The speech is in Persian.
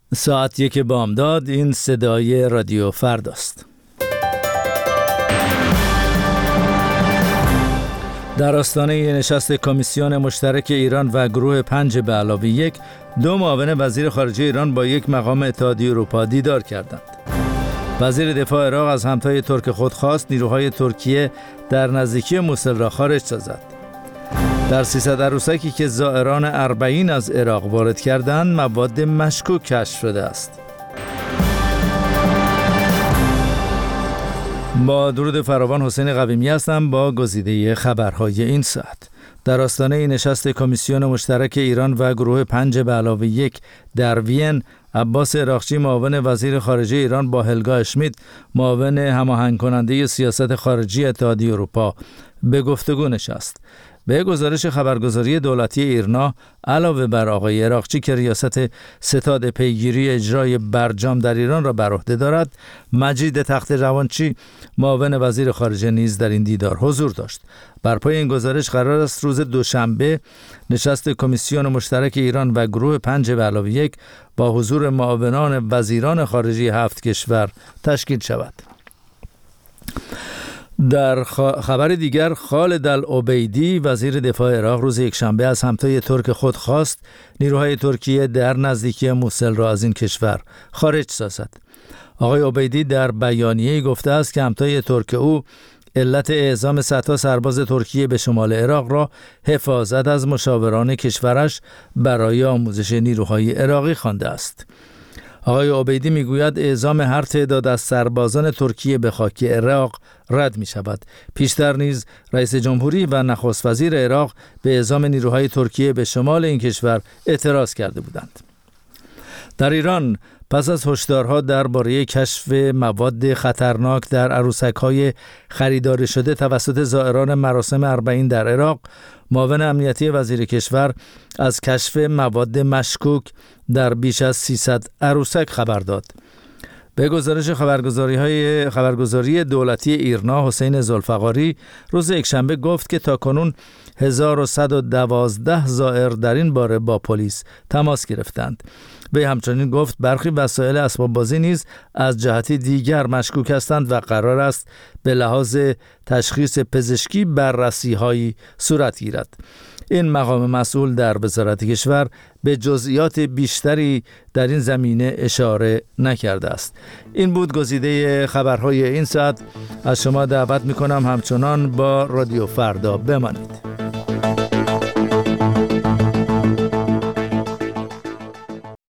ساعت 1 بامداد. این صدای رادیو فرداست. در آستانه نشست کمیسیون مشترک ایران و گروه 5+1 دو معاون وزیر خارجه ایران با یک مقام اتحادیه اروپا دیدار کردند. وزیر دفاع عراق از همتای ترک خود خواست نیروهای ترکیه در نزدیکی موصل را خارج سازد. در 300 عروسکی که زائران اربعین از عراق وارد کردند مواد مشکوک کشف شده است. با درود فراوان، حسین قویمی هستم با گزیده خبرهای این ساعت. در آستانه نشست کمیسیون مشترک ایران و گروه 5+1 در وین، عباس عراقچی معاون وزیر خارجه ایران با هلگا اشمیت معاون هماهنگ کننده سیاست خارجی اتحادیه اروپا به گفتگو نشست. به گزارش خبرگزاری دولتی ایرنا، علاوه بر آقای عراقچی که ریاست ستاد پیگیری اجرای برجام در ایران را بر عهده دارد، مجید تخت روانچی معاون وزیر خارجه نیز در این دیدار حضور داشت. بر پای این گزارش قرار است روز دوشنبه نشست کمیسیون مشترک ایران و گروه 5+1 با حضور معاونان وزیران خارجه 7 کشور تشکیل شود. در خبر دیگر، خالد العبیدی وزیر دفاع عراق روز یکشنبه از همتای ترک خود خواست نیروهای ترکیه در نزدیکی موصل را از این کشور خارج سازد. آقای عبیدی در بیانیه‌ای گفته است که همتای ترک او علت اعزام صدها سرباز ترکیه به شمال عراق را حفاظت از مشاوران کشورش برای آموزش نیروهای عراقی خوانده است. آقای عبیدی میگوید اعزام هر تعداد از سربازان ترکیه به خاک عراق رد می شود. پیشتر نیز رئیس جمهوری و نخست وزیر عراق به اعزام نیروهای ترکیه به شمال این کشور اعتراض کرده بودند. در ایران، پس از هشدارها درباره کشف مواد خطرناک در عروسک‌های خریداری شده توسط زائران مراسم اربعین در عراق، معاون امنیتی وزیر کشور از کشف مواد مشکوک در بیش از 300 عروسک خبر داد. به گزارش خبرگزاری دولتی ایرنا، حسین ذوالفقاری روز یکشنبه گفت که تاکنون 1112 زائر در این باره با پلیس تماس گرفتند. وی همچنین گفت برخی وسایل اسباب بازی نیز از جهتی دیگر مشکوک هستند و قرار است به لحاظ تشخیص پزشکی بررسی‌هایی صورت گیرد. این مقام مسئول در وزارت کشور به جزئیات بیشتری در این زمینه اشاره نکرده است. این بود گزیده خبرهای این ساعت. از شما دعوت می‌کنم همچنان با رادیو فردا بمانید.